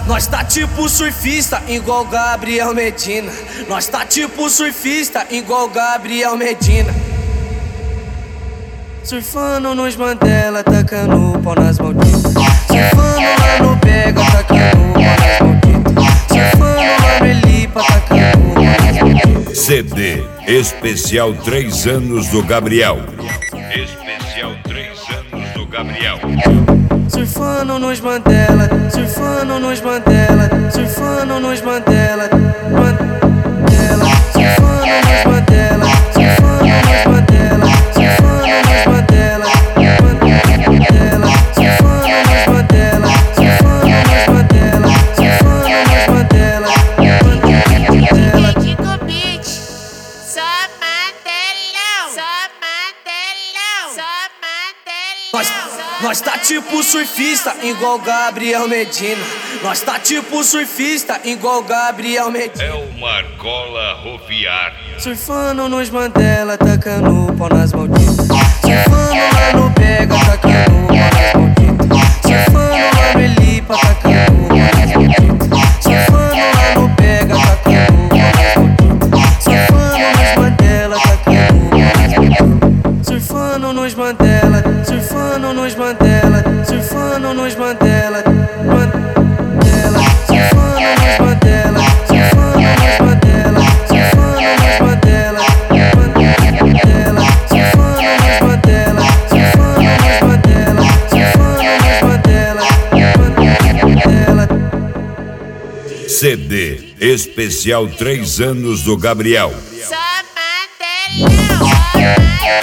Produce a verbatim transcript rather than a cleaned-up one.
nós tá tipo surfista, igual Gabriel Medina. Nós tá tipo surfista, igual Gabriel Medina. Surfando nos Mandela, tacando o pau nas malditas. Surfando lá no Pega, tacando o pau nas malditas. Surfando lá no Elipa, tacando o pau nas malditas. C D Especial três anos do Gabriel. Especial três anos do Gabriel. Surfando nos Mandela, surfando nos Mandela, surfando nos Mandela, Mandela, surfando nos Mandela, surfando nos Mandela, surfando nos Mandela, Mandela, surfando nos Mandela, surfando nos Mandela, surfando nos Mandela, Mandela. Kiko Beat, só Mandelão, só Mandelão, só Nós, Mandelão. nós tá tipo surfista, igual Gabriel Medina. Nós tá tipo surfista, igual Gabriel Medina. É o Marcola Roviária. Surfando nos Mandela, tacando o pau nas malditas. Surfando lá no Pega, tacando o pau nas malditas. Surfando lá no Elipa, tacando o pau nas malditas. Surfando lá no Pega, tacando o pau nas malditas. Surfando nos Mandela, tacando o pau nas malditas. Surfando nos Mandela, surfando nos Mandela, surfando nos Mandela, Mandela, surfando nos Mandela, surfando nos Mandela, surfando nos Mandela, Mandela, surfando nos Mandela, surfando nos Mandela, surfando nos Mandela, Mandela. C D Especial três anos do Gabriel. Só Mandelão, só Mandelão.